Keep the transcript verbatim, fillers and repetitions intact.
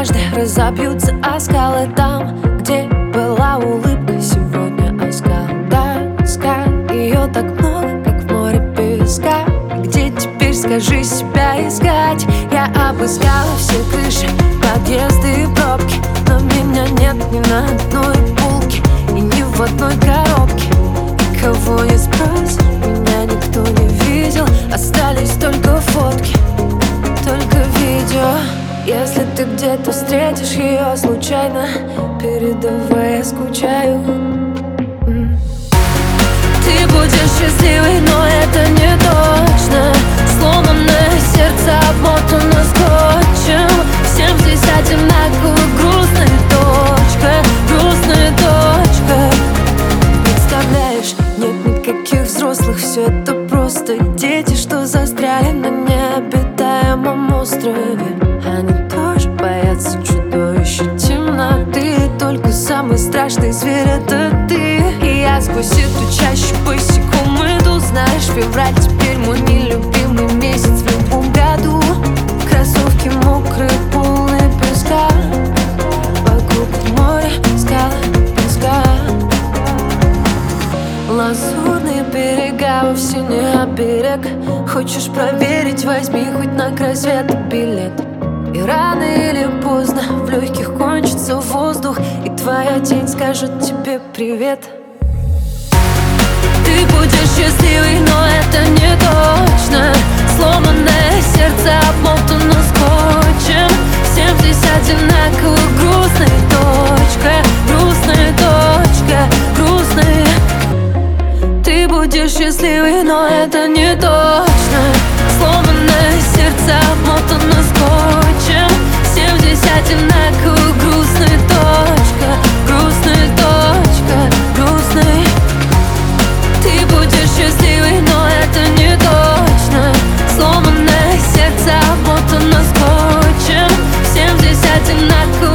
однажды разобьются о скалы. Там, где была улыбка, сегодня оскал. Тоска, ее так много, как в море песка. Где теперь, скажи, себя искать? Я обыскала все крыши, подъезды и пробки, но меня нет ни на одной полке и ни в одной коробке. И кого не спросишь, меня никто не видел. Остались только фотки, только видео. Если ты где-то встретишь ее случайно, передавай, я скучаю. Ты будешь счастливой, но это не точно. Сломанное сердце обмотано скотчем. Всем здесь одинаково грустная точка, грустная точка. Представляешь, нет никаких взрослых, все это просто дети, что застряли на необитаемом острове. Они тоже боятся чудовища темноты. Только самый страшный зверь — это ты. И я сквозь эту чащу босиком иду. Знаешь, февраль теперь мой нелюбимый месяц в любом году. Кроссовки мокрые, полные песка. Вокруг море, скалы, песка. Лазурные берега, вовсе не оберег. Хочешь проверить, возьми хоть на край света билет. И рано или поздно в легких кончится воздух, и твоя тень скажет тебе привет. Ты будешь счастливой, но это не точно. Сломанное сердце обмотано скотчем. Всем здесь одинаково грустная точка, грустная точка, грустная. Ты будешь счастливой, но это не точно. Сломанное сердце обмотано скотчем. Всем здесь одинаково грустная точка, грустная точка, грустная. Ты будешь счастливой, но это не точно. Сломанное сердце обмотано скотчем. Всем здесь одинаково